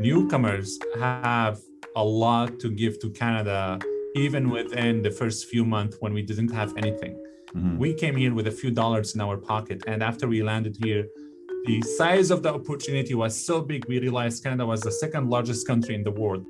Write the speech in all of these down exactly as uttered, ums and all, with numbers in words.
newcomers have a lot to give to Canada, even within the first few months when we didn't have anything. Mm-hmm. We came here with a few dollars in our pocket, and after we landed here, the size of the opportunity was so big, we realized Canada was the second largest country in the world.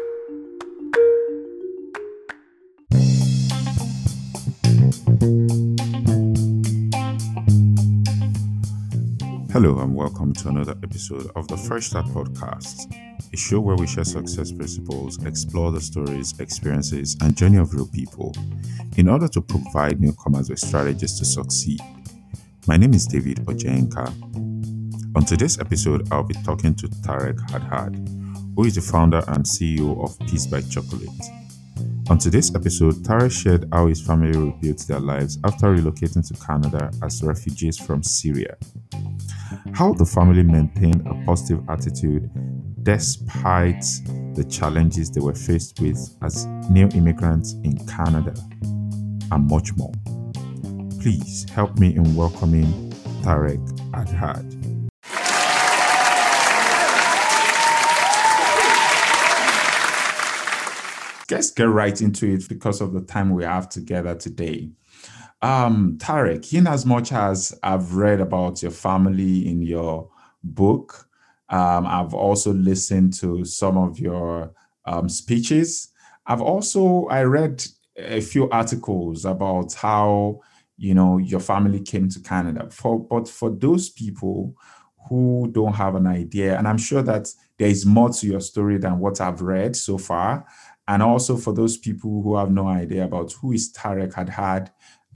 Hello and welcome to another episode of the Fresh Start Podcast, a show where we share success principles, explore the stories, experiences, and journey of real people in order to provide newcomers with strategies to succeed. My name is David Ojenka. On today's episode, I'll be talking to Tarek Hadhad, who is the founder and C E O of Peace by Chocolate. On today's episode, Tarek shared how his family rebuilt their lives after relocating to Canada as refugees from Syria. How the family maintained a positive attitude despite the challenges they were faced with as new immigrants in Canada, and much more. Please help me in welcoming Tarek Hadhad. Let's get right into it because of the time we have together today. Um, Tarek, in as much as I've read about your family in your book, um, I've also listened to some of your um, speeches. I've also, I read a few articles about how, you know, your family came to Canada. For, but for those people who don't have an idea, and I'm sure that there is more to your story than what I've read so far, and also for those people who have no idea about who is Tarek Hadhad,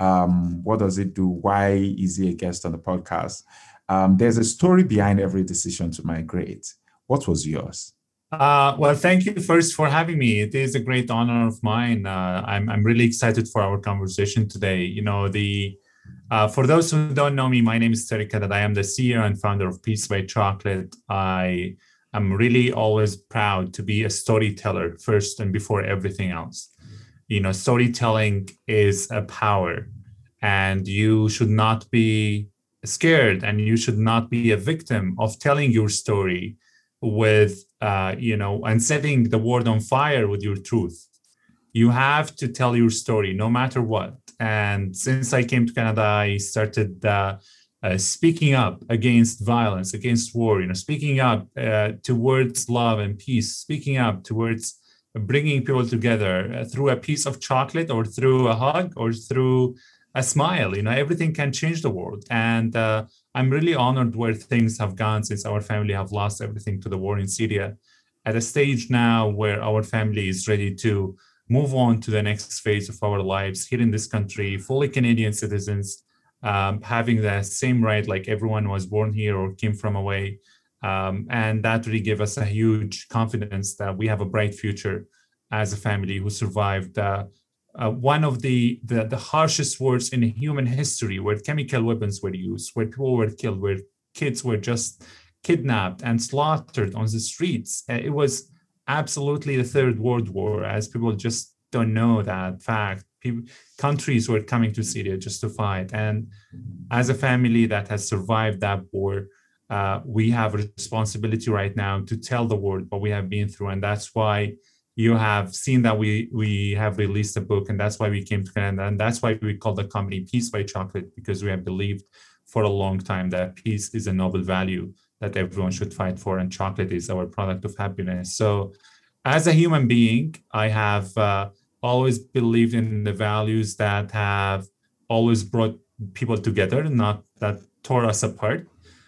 Um, what does it do? Why is he a guest on the podcast? Um, there's a story behind every decision to migrate. What was yours? Uh, well, thank you first for having me. It is a great honor of mine. Uh, I'm I'm really excited for our conversation today. You know, the uh, for those who don't know me, my name is Tarek Hadhad. I am the C E O and founder of Peace by Chocolate. I am really always proud to be a storyteller first and before everything else. You know, storytelling is a power, and you should not be scared, and you should not be a victim of telling your story with, uh, you know, and setting the world on fire with your truth. You have to tell your story no matter what. And since I came to Canada, I started uh, uh, speaking up against violence, against war, you know, speaking up uh, towards love and peace, speaking up towards bringing people together through a piece of chocolate or through a hug or through a smile. You know, everything can change the world. And uh, I'm really honored where things have gone since our family have lost everything to the war in Syria. At a stage now where our family is ready to move on to the next phase of our lives here in this country, fully Canadian citizens, um, having the same right like everyone was born here or came from away. Um, and that really gave us a huge confidence that we have a bright future as a family who survived uh, uh, one of the, the, the harshest wars in human history, where chemical weapons were used, where people were killed, where kids were just kidnapped and slaughtered on the streets. It was absolutely the Third World War, as people just don't know that fact. People, countries were coming to Syria just to fight. And as a family that has survived that war, Uh, we have a responsibility right now to tell the world what we have been through. And that's why you have seen that we we have released a book, and that's why we came to Canada. And that's why we call the company Peace by Chocolate, because we have believed for a long time that peace is a noble value that everyone should fight for, and chocolate is our product of happiness. So as a human being, I have uh, always believed in the values that have always brought people together, not that tore us apart.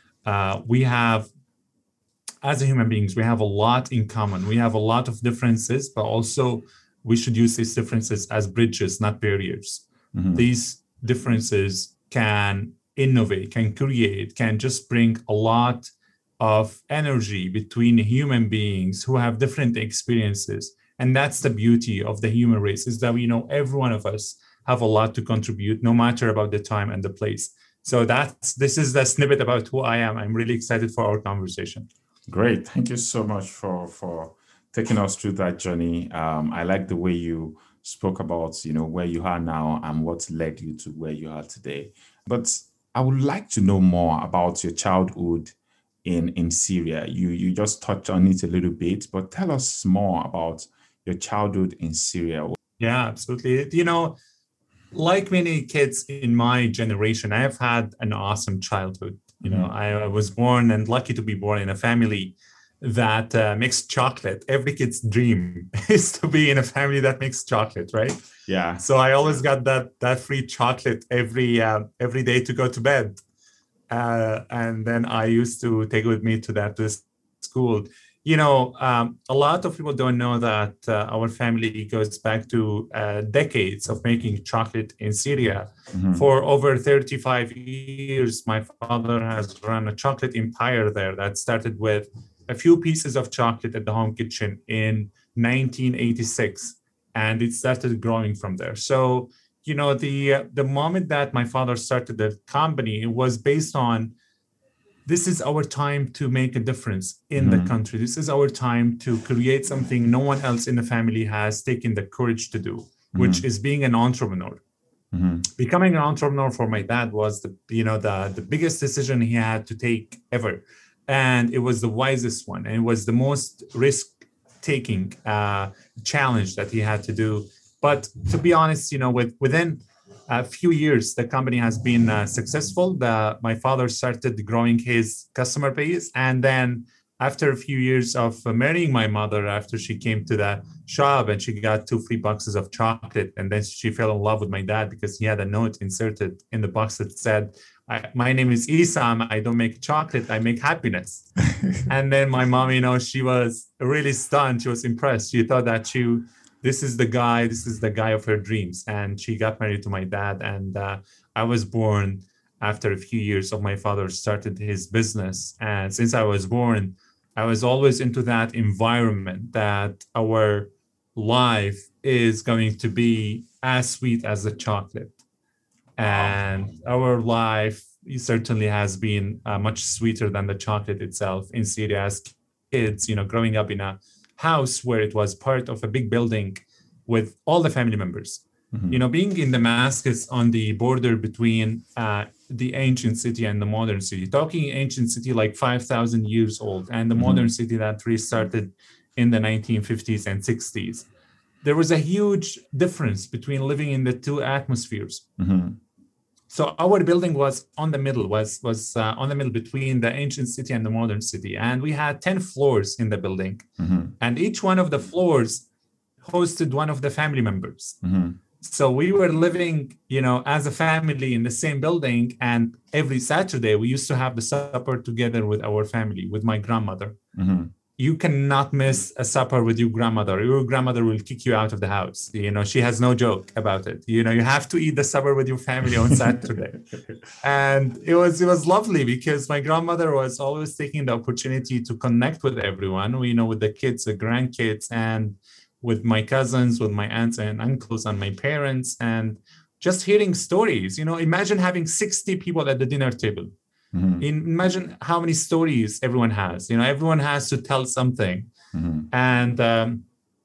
Uh, we have, as a human beings, we have a lot in common. We have a lot of differences, but also we should use these differences as bridges, not barriers. Mm-hmm. These differences can innovate, can create, can just bring a lot of energy between human beings who have different experiences. And that's the beauty of the human race, is that, you know, every one of us have a lot to contribute, no matter about the time and the place. So that's this is the snippet about who I am. I'm really excited for our conversation. Great. Thank you so much for, for taking us through that journey. Um, I like the way you spoke about, you know, where you are now and what led you to where you are today. But I would like to know more about your childhood in in Syria. You you just touched on it a little bit, but tell us more about your childhood in Syria. Yeah, absolutely. You know, like many kids in my generation, I have had an awesome childhood. You know, mm-hmm. I, I was born and lucky to be born in a family that uh, makes chocolate. Every kid's dream is to be in a family that makes chocolate, right? Yeah. So I always got that that free chocolate every uh, every day to go to bed, uh, and then I used to take it with me to that to school. You know, um, a lot of people don't know that uh, our family goes back to uh, decades of making chocolate in Syria. Mm-hmm. For over thirty-five years, my father has run a chocolate empire there that started with a few pieces of chocolate at the home kitchen in nineteen eighty-six, and it started growing from there. So, you know, the uh, the moment that my father started the company, it was based on, this is our time to make a difference in mm-hmm. the country. This is our time to create something no one else in the family has taken the courage to do, mm-hmm. which is being an entrepreneur. Mm-hmm. Becoming an entrepreneur for my dad was the, you know, the, the biggest decision he had to take ever. And it was the wisest one. And it was the most risk-taking uh, challenge that he had to do. But to be honest, you know, with within a few years, the company has been uh, successful. The, my father started growing his customer base. And then after a few years of uh, marrying my mother, after she came to the shop and she got two free boxes of chocolate, and then she fell in love with my dad because he had a note inserted in the box that said, I, my name is Isam. I don't make chocolate. I make happiness. And then my mom, you know, she was really stunned. She was impressed. She thought that she, this is the guy, this is the guy of her dreams. And she got married to my dad. And uh, I was born after a few years of my father started his business. And since I was born, I was always into that environment that our life is going to be as sweet as the chocolate. And our life certainly has been uh, much sweeter than the chocolate itself in Syria as kids, you know, growing up in a house where it was part of a big building with all the family members. Mm-hmm. You know, being in Damascus on the border between uh, the ancient city and the modern city, talking ancient city like five thousand years old, and the mm-hmm. modern city that restarted in the nineteen fifties and sixties. There was a huge difference between living in the two atmospheres. Mm-hmm. So our building was on the middle, was was uh, on the middle between the ancient city and the modern city. And we had ten floors in the building. Mm-hmm. And each one of the floors hosted one of the family members. Mm-hmm. So we were living, you know, as a family in the same building. And every Saturday, we used to have the supper together with our family, with my grandmother. Mm-hmm. You cannot miss a supper with your grandmother. Your grandmother will kick you out of the house. You know, she has no joke about it. You know, you have to eat the supper with your family on Saturday. And it was it was lovely because my grandmother was always taking the opportunity to connect with everyone, you know, with the kids, the grandkids, and with my cousins, with my aunts and uncles and my parents, and just hearing stories. You know, imagine having sixty people at the dinner table. Mm-hmm. Imagine how many stories everyone has. You know, everyone has to tell something. Mm-hmm. And um,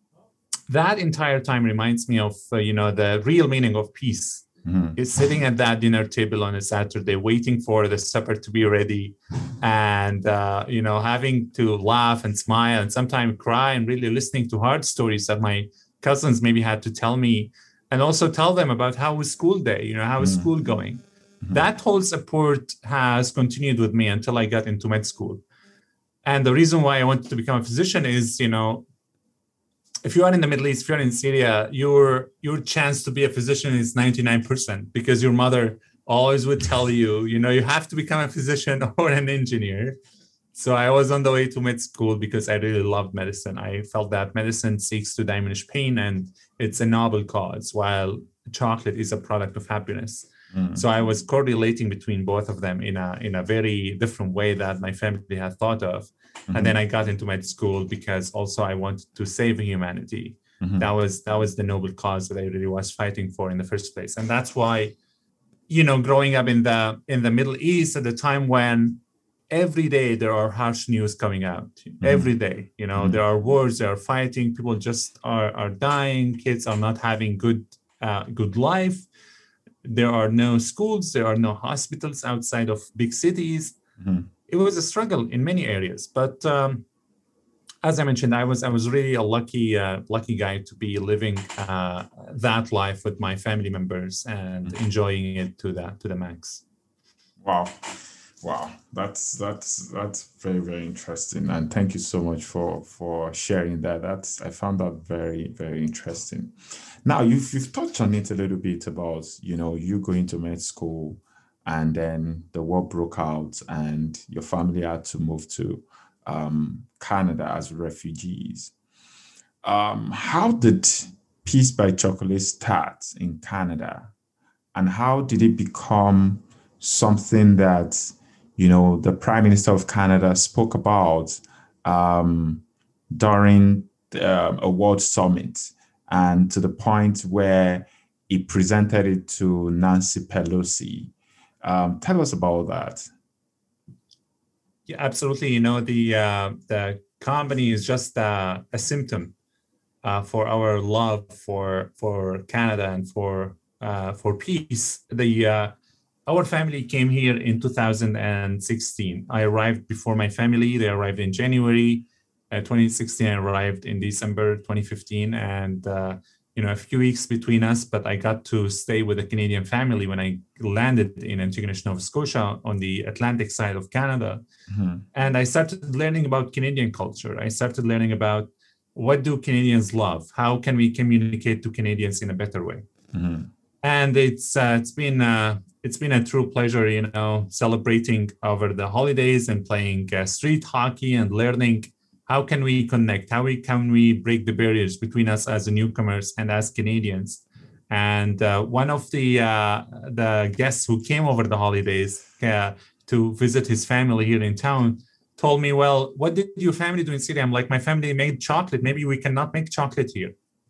that entire time reminds me of, uh, you know, the real meaning of peace. Mm-hmm. Is sitting at that dinner table on a Saturday, waiting for the supper to be ready, and, uh, you know, having to laugh and smile and sometimes cry, and really listening to hard stories that my cousins maybe had to tell me, and also tell them about how was school day, you know, how is mm-hmm. school going? Mm-hmm. That whole support has continued with me until I got into med school. And the reason why I wanted to become a physician is, you know, if you are in the Middle East, if you're in Syria, your your chance to be a physician is ninety-nine percent because your mother always would tell you, you know, you have to become a physician or an engineer. So I was on the way to med school because I really loved medicine. I felt that medicine seeks to diminish pain and it's a noble cause, while chocolate is a product of happiness. Mm. So I was correlating between both of them in a in a very different way that my family had thought of. Mm-hmm. And then I got into med school because also I wanted to save humanity. Mm-hmm. That was that was the noble cause that I really was fighting for in the first place. And that's why, you know, growing up in the in the Middle East at the time when every day there are harsh news coming out, mm-hmm. every day, you know, mm-hmm. there are wars, there are fighting, people just are, are dying, kids are not having good uh, good life. There are no schools, there are no hospitals outside of big cities. Mm-hmm. it was a struggle in many areas. But um, as I mentioned, I was I was really a lucky uh, lucky guy to be living uh, that life with my family members and enjoying it to the to the max. Wow. Wow, that's that's that's very, very interesting, and thank you so much for for sharing that. That's I found that very, very interesting. Now you've you've touched on it a little bit about, you know, you going to med school, and then the war broke out, and your family had to move to um, Canada as refugees. Um, how did Peace by Chocolate start in Canada, and how did it become something that, you know, the Prime Minister of Canada spoke about um, during the, a World Summit, and to the point where he presented it to Nancy Pelosi? Um, tell us about that. Yeah, absolutely. You know, the uh, the company is just uh, a symptom uh, for our love for for Canada and for uh, for peace. The uh, our family came here in two thousand sixteen. I arrived before my family. They arrived in January uh, twenty sixteen. I arrived in December twenty fifteen, and uh, you know, a few weeks between us. But I got to stay with a Canadian family when I landed in Antigonish, Nova Scotia, on the Atlantic side of Canada. Mm-hmm. And I started learning about Canadian culture. I started learning about what do Canadians love? How can we communicate to Canadians in a better way? Mm-hmm. And it's uh, it's been uh, it's been a true pleasure, you know, celebrating over the holidays and playing uh, street hockey and learning how can we connect, how we can we break the barriers between us as newcomers and as Canadians. And uh, one of the uh, the guests who came over the holidays uh, to visit his family here in town told me, well, what did your family do in Syria? I'm like, my family made chocolate. Maybe we cannot make chocolate here.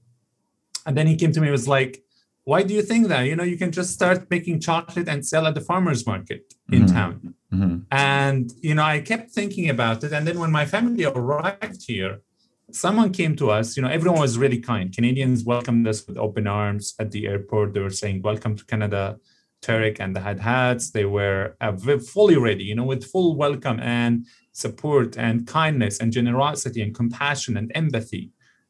And then he came to me and was like, why do you think that? You know, you can just start making chocolate and sell at the farmer's market in Mm-hmm. town. Mm-hmm. And, you know, I kept thinking about it. And then when my family arrived here, someone came to us, you know, everyone was really kind. Canadians welcomed us with open arms at the airport. They were saying, welcome to Canada, Tarek, and the had hats. They were uh, fully ready, you know, with full welcome and support and kindness and generosity and compassion and empathy.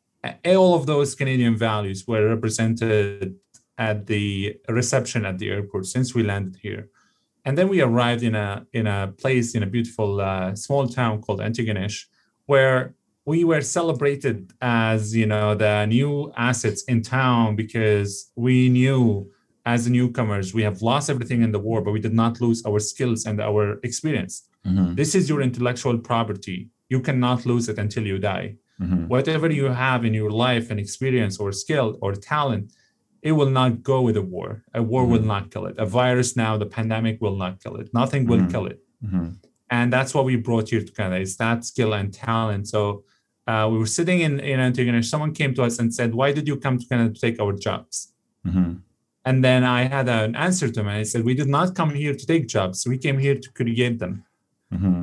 All of those Canadian values were represented at the reception at the airport since we landed here. And then we arrived in a in a place, in a beautiful uh, small town called Antigonish, where we were celebrated as, you know, the new assets in town, because we knew as newcomers, we have lost everything in the war, but we did not lose our skills and our experience. Mm-hmm. This is your intellectual property. You cannot lose it until you die. Mm-hmm. Whatever you have in your life and experience or skill or talent, it will not go with a war. A war Mm-hmm. will not kill it. A virus now, the pandemic will not kill it. Nothing will Mm-hmm. kill it. Mm-hmm. And that's what we brought here to Canada, is that skill and talent. So uh, we were sitting in, in Antigonish. Someone came to us and said, why did you come to Canada to take our jobs? Mm-hmm. And then I had an answer to him. I said, we did not come here to take jobs. We came here to create them. Mm-hmm.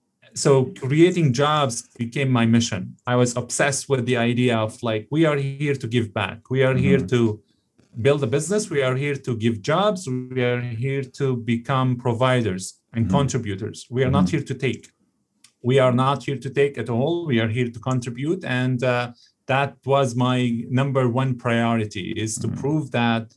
So creating jobs became my mission. I was obsessed with the idea of, like, we are here to give back. We are Mm-hmm. here to build a business. We are here to give jobs. We are here to become providers and Mm-hmm. contributors. We are Mm-hmm. not here to take. We are not here to take at all. We are here to contribute. And uh, that was my number one priority, is to Mm-hmm. prove that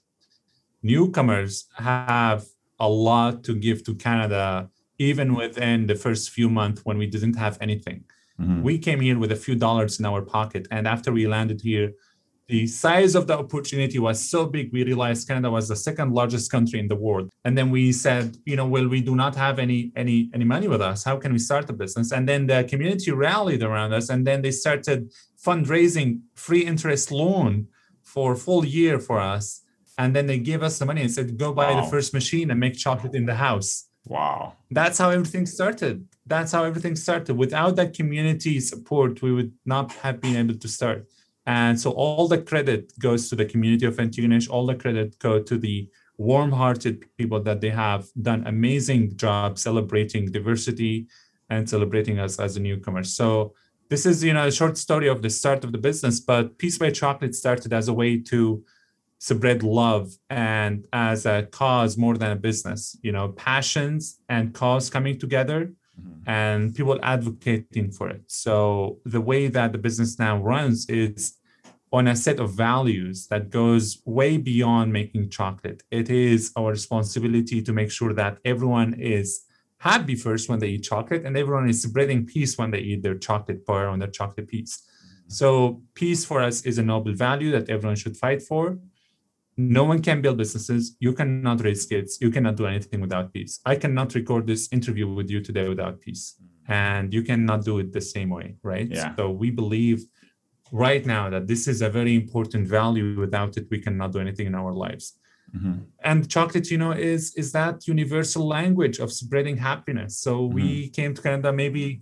newcomers have a lot to give to Canada, even within the first few months when we didn't have anything. Mm-hmm. We came here with a few dollars in our pocket. And after we landed here, the size of the opportunity was so big, we realized Canada was the second largest country in the world. And then we said, you know, well, we do not have any any any money with us. How can we start a business? And then the community rallied around us, and then they started fundraising free interest loan for a full year for us. And then they gave us the money and said, go buy Wow. the first machine and make chocolate in the house. Wow. That's how everything started. That's how everything started. Without that community support, we would not have been able to start. And so all the credit goes to the community of Antigonish. All the credit goes to the warm-hearted people that they have done amazing job celebrating diversity and celebrating us as a newcomer. So this is, you know, a short story of the start of the business, but Peace by Chocolate started as a way to spread love and as a cause more than a business, you know, passions and cause coming together. mm-hmm. and people advocating for it. So the way that the business now runs is on a set of values that goes way beyond making chocolate. It is our responsibility to make sure that everyone is happy first when they eat chocolate, and everyone is spreading peace when they eat their chocolate bar or their chocolate piece. So peace for us is a noble value that everyone should fight for. No one can build businesses. You cannot raise kids. You cannot do anything without peace. I cannot record this interview with you today without peace. And you cannot do it the same way, right? Yeah. So we believe right now that this is a very important value. Without it, we cannot do anything in our lives. Mm-hmm. And chocolate, you know, is, is that universal language of spreading happiness. So mm-hmm. we came to Canada, maybe,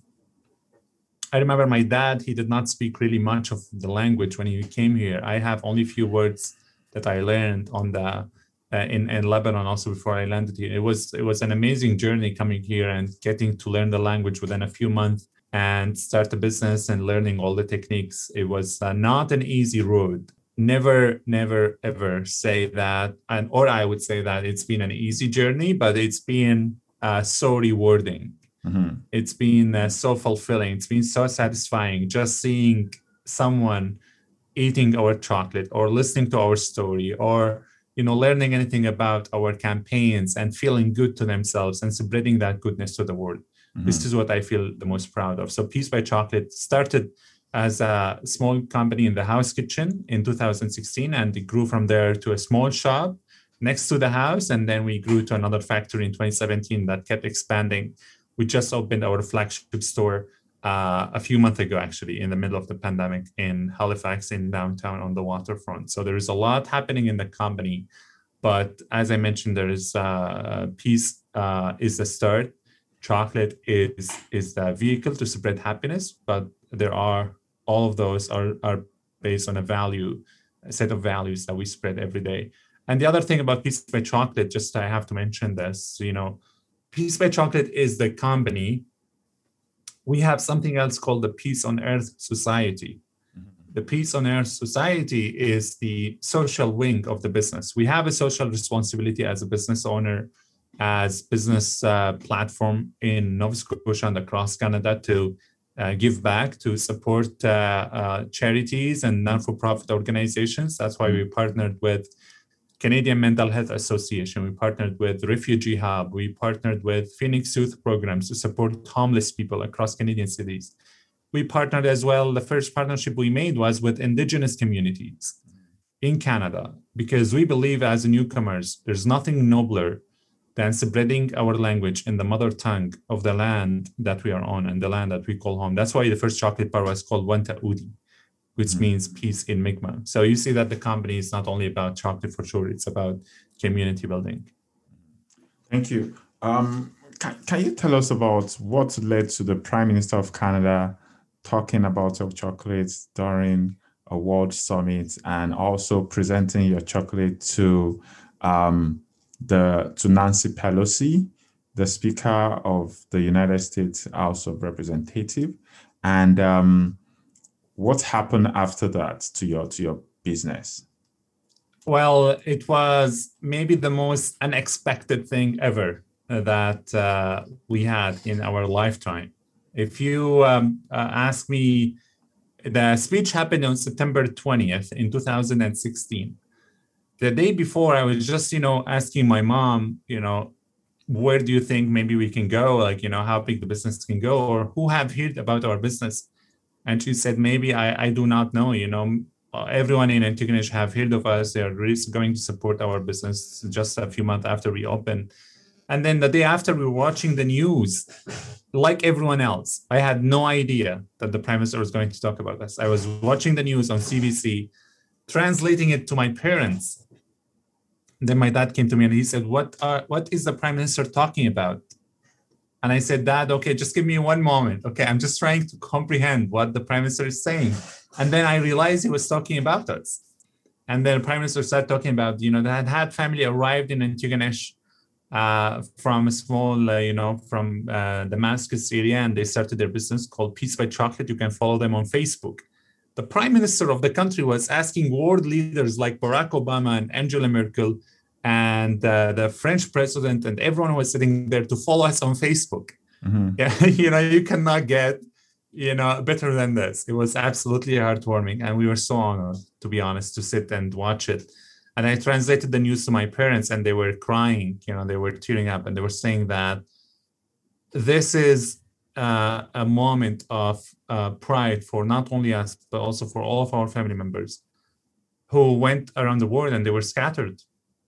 I remember my dad, he did not speak really much of the language when he came here. I have only a few words that I learned on the uh, in, in Lebanon also before I landed here. It was it was an amazing journey coming here and getting to learn the language within a few months and start a business and learning all the techniques. It was uh, not an easy road. Never, never, ever say that, and or I would say that it's been an easy journey, but it's been uh, so rewarding. Mm-hmm. It's been uh, so fulfilling. It's been so satisfying just seeing someone eating our chocolate or listening to our story or, you know, learning anything about our campaigns and feeling good to themselves and spreading that goodness to the world. Mm-hmm. This is what I feel the most proud of. So Peace by Chocolate started as a small company in the house kitchen in two thousand sixteen, and it grew from there to a small shop next to the house. And then we grew to another factory in twenty seventeen that kept expanding. We just opened our flagship store Uh, a few months ago, actually, in the middle of the pandemic in Halifax in downtown on the waterfront. So there is a lot happening in the company. But as I mentioned, there is uh, peace uh, is the start. Chocolate is is the vehicle to spread happiness. But there are all of those are, are based on a value, a set of values that we spread every day. And the other thing about Peace by Chocolate, just I have to mention this, you know, Peace by Chocolate is the company. We have something else called the Peace on Earth Society. Mm-hmm. The Peace on Earth Society is the social wing of the business. We have a social responsibility as a business owner, as business uh, platform in Nova Scotia and across Canada to uh, give back, to support uh, uh, charities and non-for-profit organizations. That's why we partnered with Canadian Mental Health Association. We partnered with Refugee Hub. We partnered with Phoenix Youth Programs to support homeless people across Canadian cities. We partnered as well. The first partnership we made was with Indigenous communities in Canada, because we believe as newcomers, there's nothing nobler than spreading our language in the mother tongue of the land that we are on and the land that we call home. That's why the first chocolate bar was called Wanta Udi, which mm-hmm. means peace in Mi'kmaq. So you see that the company is not only about chocolate for sure, it's about community building. Thank you. Um, can, can you tell us about what led to the Prime Minister of Canada talking about your chocolates during a World Summit and also presenting your chocolate to um, the to Nancy Pelosi, the Speaker of the United States House of Representatives, and um, what happened after that to your to your business? Well, it was maybe the most unexpected thing ever that uh, we had in our lifetime. If you um, uh, ask me, the speech happened on September twentieth in two thousand sixteen. The day before, I was just, you know, asking my mom, you know, where do you think maybe we can go? Like, you know, how big the business can go, or who have heard about our business? And she said, maybe I, I do not know, you know, everyone in Antigonish have heard of us. They are really going to support our business just a few months after we opened. And then the day after, we were watching the news, like everyone else. I had no idea that the Prime Minister was going to talk about us. I was watching the news on C B C, translating it to my parents. Then my dad came to me and he said, what are, what is the Prime Minister talking about? And I said, Dad, okay, just give me one moment. Okay, I'm just trying to comprehend what the Prime Minister is saying. And then I realized he was talking about us. And then the Prime Minister started talking about, you know, that had family arrived in Antigonish uh, from a small, uh, you know, from uh, Damascus area, and they started their business called Peace by Chocolate. You can follow them on Facebook. The Prime Minister of the country was asking world leaders like Barack Obama and Angela Merkel and uh, the French president and everyone who was sitting there to follow us on Facebook. Mm-hmm. Yeah, you know, you cannot get, you know, better than this. It was absolutely heartwarming. And we were so honored, to be honest, to sit and watch it. And I translated the news to my parents and they were crying, you know, they were tearing up and they were saying that this is uh, a moment of uh, pride for not only us, but also for all of our family members who went around the world and they were scattered.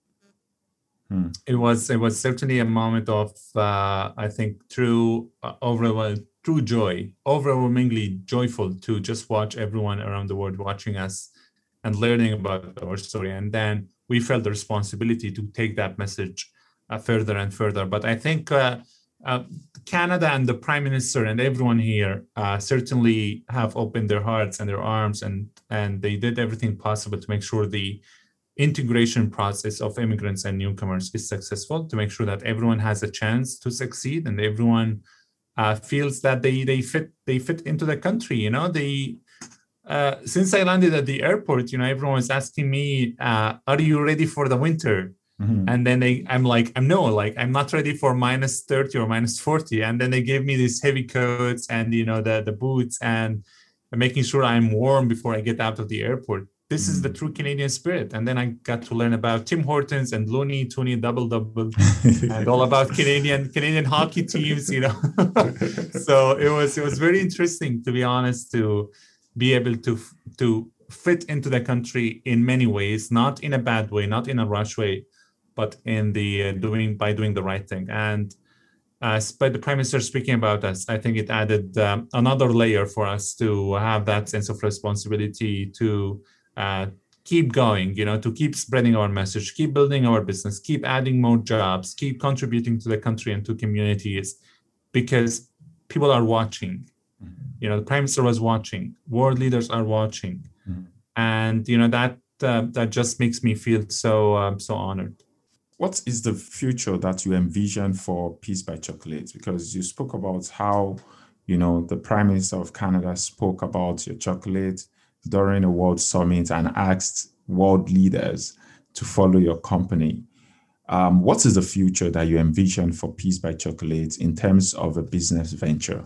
Hmm. It was it was certainly a moment of uh, I think true uh, overall true joy, overwhelmingly joyful to just watch everyone around the world watching us and learning about our story. And then we felt the responsibility to take that message uh, further and further. But I think uh, uh, Canada and the Prime Minister and everyone here uh, certainly have opened their hearts and their arms, and and they did everything possible to make sure the integration process of immigrants and newcomers is successful, to make sure that everyone has a chance to succeed and everyone uh, feels that they they fit they fit into the country. You know, they uh, since I landed at the airport, you know, everyone was asking me, uh, "Are you ready for the winter?" Mm-hmm. And then they, I'm like, I'm no, like I'm not ready for minus thirty or minus forty. And then they gave me these heavy coats and you know the the boots and making sure I'm warm before I get out of the airport. This is the true Canadian spirit. And then I got to learn about Tim Hortons and Looney Tooney Double Double and all about Canadian Canadian hockey teams, you know. So it was it was very interesting, to be honest, to be able to to fit into the country in many ways, not in a bad way, not in a rush way, but in the uh, doing by doing the right thing. And uh, by the Prime Minister speaking about us, I think it added um, another layer for us to have that sense of responsibility to uh, keep going, you know, to keep spreading our message, keep building our business, keep adding more jobs, keep contributing to the country and to communities, because people are watching. Mm-hmm. You know, the Prime Minister was watching, world leaders are watching. Mm-hmm. And, you know, that uh, that just makes me feel so um, so honored. What is the future that you envision for Peace by Chocolate? Because you spoke about how, you know, the Prime Minister of Canada spoke about your chocolate during a World Summit and asked world leaders to follow your company. Um, what is the future that you envision for Peace by Chocolate in terms of a business venture?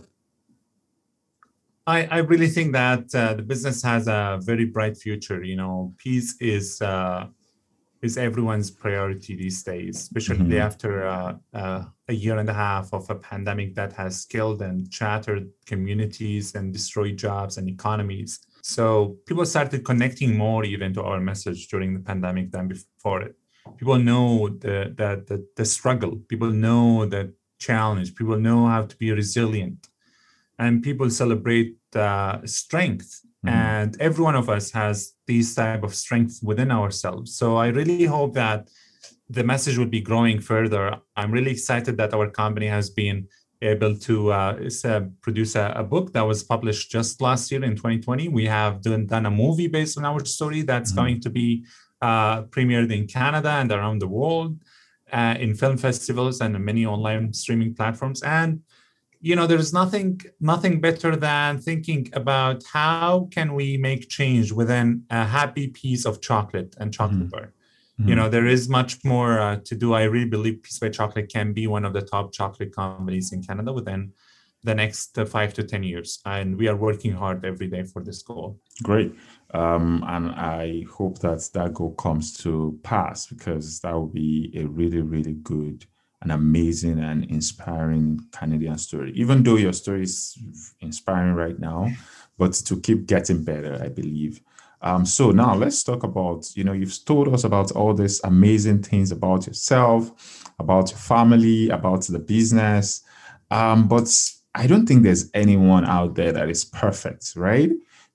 I, I really think that uh, the business has a very bright future. You know, peace is uh, is everyone's priority these days, especially mm-hmm. after uh, uh, a year and a half of a pandemic that has killed and shattered communities and destroyed jobs and economies. So people started connecting more even to our message during the pandemic than before it. People know the, the, the, the struggle. People know the challenge. People know how to be resilient. And people celebrate uh, strength. Mm-hmm. And every one of us has these type of strength within ourselves. So I really hope that the message will be growing further. I'm really excited that our company has been able to uh, uh, produce a, a book that was published just last year in twenty twenty. We have done, done a movie based on our story that's mm-hmm. going to be uh, premiered in Canada and around the world uh, in film festivals and many online streaming platforms. And you know, there's nothing nothing better than thinking about how can we make change within a happy piece of chocolate and chocolate mm-hmm. bar. Mm-hmm. You know, there is much more uh, to do. I really believe Peace by Chocolate can be one of the top chocolate companies in Canada within the next uh, five to ten years. And we are working hard every day for this goal. Great. Um, and I hope that that goal comes to pass, because that will be a really, really good, an amazing and inspiring Canadian story. Even though your story is inspiring right now, but to keep getting better, I believe. Um, so now let's talk about, you know, you've told us about all these amazing things about yourself, about your family, about the business. Um, but I don't think there's anyone out there that is perfect, right?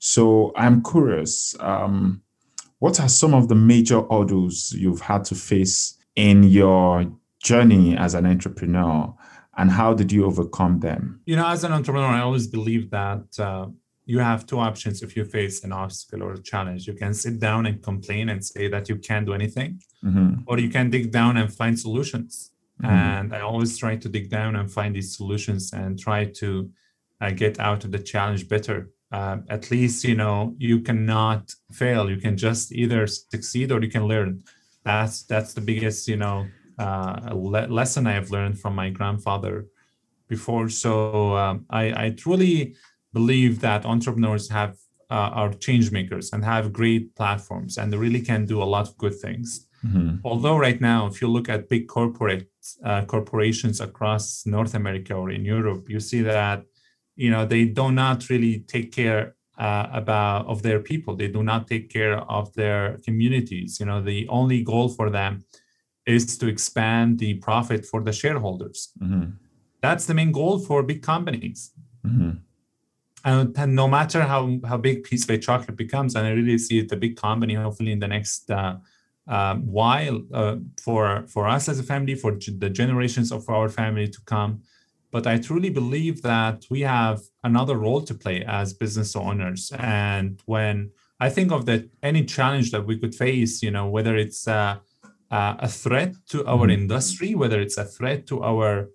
So I'm curious, um, what are some of the major hurdles you've had to face in your journey as an entrepreneur, and how did you overcome them? You know, as an entrepreneur, I always believe that uh, you have two options if you face an obstacle or a challenge. You can sit down and complain and say that you can't do anything, mm-hmm. or you can dig down and find solutions. Mm-hmm. And I always try to dig down and find these solutions and try to uh, get out of the challenge better. Uh, at least, you know, you cannot fail. You can just either succeed or you can learn. That's that's the biggest, you know, uh, le- lesson I have learned from my grandfather. before. So um, I, I truly believe that entrepreneurs have uh, are change makers and have great platforms, and they really can do a lot of good things. Mm-hmm. Although right now, if you look at big corporate uh, corporations across North America or in Europe, you see that you know they do not really take care uh, about of their people. They do not take care of their communities. You know, the only goal for them is to expand the profit for the shareholders. Mm-hmm. That's the main goal for big companies. Mm-hmm. And, and no matter how, how big Peace by Chocolate becomes, and I really see it a big company, hopefully in the next uh, uh, while uh, for for us as a family, for g- the generations of our family to come. But I truly believe that we have another role to play as business owners. And when I think of that, any challenge that we could face, you know, whether it's uh, uh, a threat to our Mm-hmm. industry, whether it's a threat to our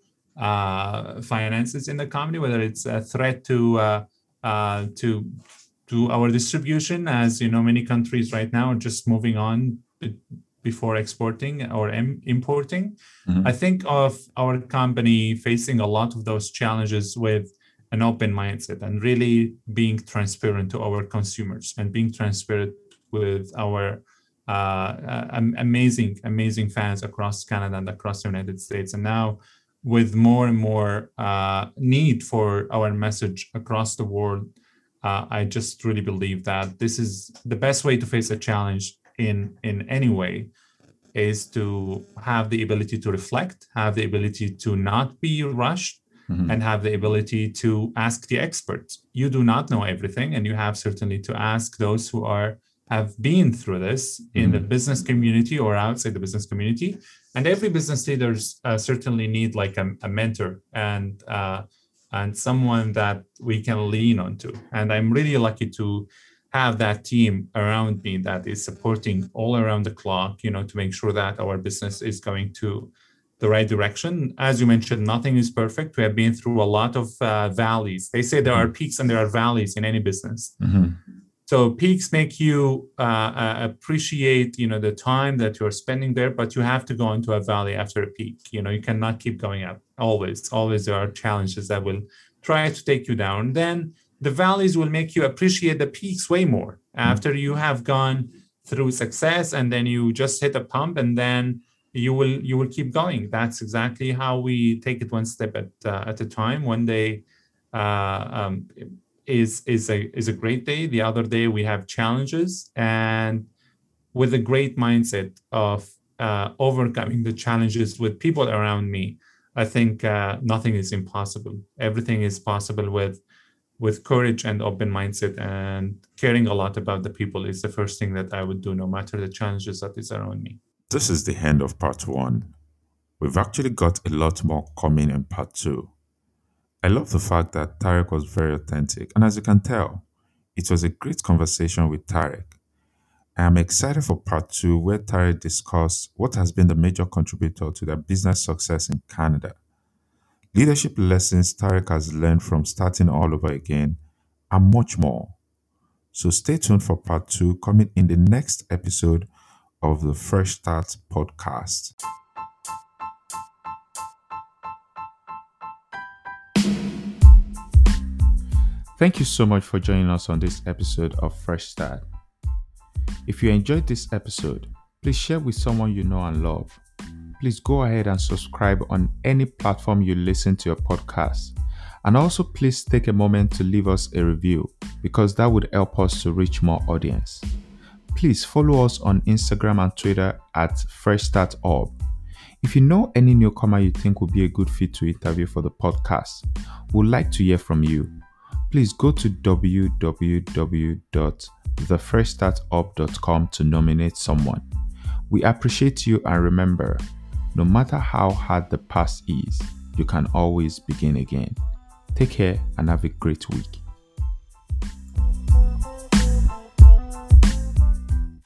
uh, finances in the company, whether it's a threat to uh, uh, to to our distribution, as you know, many countries right now are just moving on b- before exporting or im- importing. Mm-hmm. I think of our company facing a lot of those challenges with an open mindset and really being transparent to our consumers and being transparent with our uh, uh, am- amazing, amazing fans across Canada and across the United States. And now with more and more uh, need for our message across the world, uh, I just really believe that this is the best way to face a challenge in, in any way, is to have the ability to reflect, have the ability to not be rushed, Mm-hmm. and have the ability to ask the experts. You do not know everything, and you have certainly to ask those who are have been through this in the Mhm. business community or outside the business community. And every business leaders uh, certainly need like a, a mentor and uh, and someone that we can lean on to. And I'm really lucky to have that team around me that is supporting all around the clock, you know, to make sure that our business is going to the right direction. As you mentioned, nothing is perfect. We have been through a lot of uh, valleys. They say there are peaks and there are valleys in any business. Mm-hmm. So peaks make you uh, uh, appreciate, you know, the time that you're spending there, but you have to go into a valley after a peak. You know, you cannot keep going up. Always, always there are challenges that will try to take you down. Then the valleys will make you appreciate the peaks way more after you have gone through success, and then you just hit a pump, and then you will you will keep going. That's exactly how we take it one step at uh, at a time. One day uh, um, is is a is a great day. The other day we have challenges, and with a great mindset of uh, overcoming the challenges with people around me, I think uh, nothing is impossible. Everything is possible with with courage and open mindset, and caring a lot about the people is the first thing that I would do, no matter the challenges that is around me. This is the end of part one. We've actually got a lot more coming in part two. I love the fact that Tarek was very authentic, and as you can tell, it was a great conversation with Tarek. I am excited for part two, where Tarek discussed what has been the major contributor to their business success in Canada, leadership lessons Tarek has learned from starting all over again, and much more. So stay tuned for part two coming in the next episode of the Fresh Start podcast. Thank you so much for joining us on this episode of Fresh Start. If you enjoyed this episode, please share with someone you know and love. Please go ahead and subscribe on any platform you listen to your podcast. And also please take a moment to leave us a review, because that would help us to reach more audience. Please follow us on Instagram and Twitter at Fresh Start Orb. If you know any newcomer you think would be a good fit to interview for the podcast, we'd like to hear from you. Please go to w w w dot the fresh start orb dot com to nominate someone. We appreciate you, and remember, no matter how hard the past is, you can always begin again. Take care and have a great week.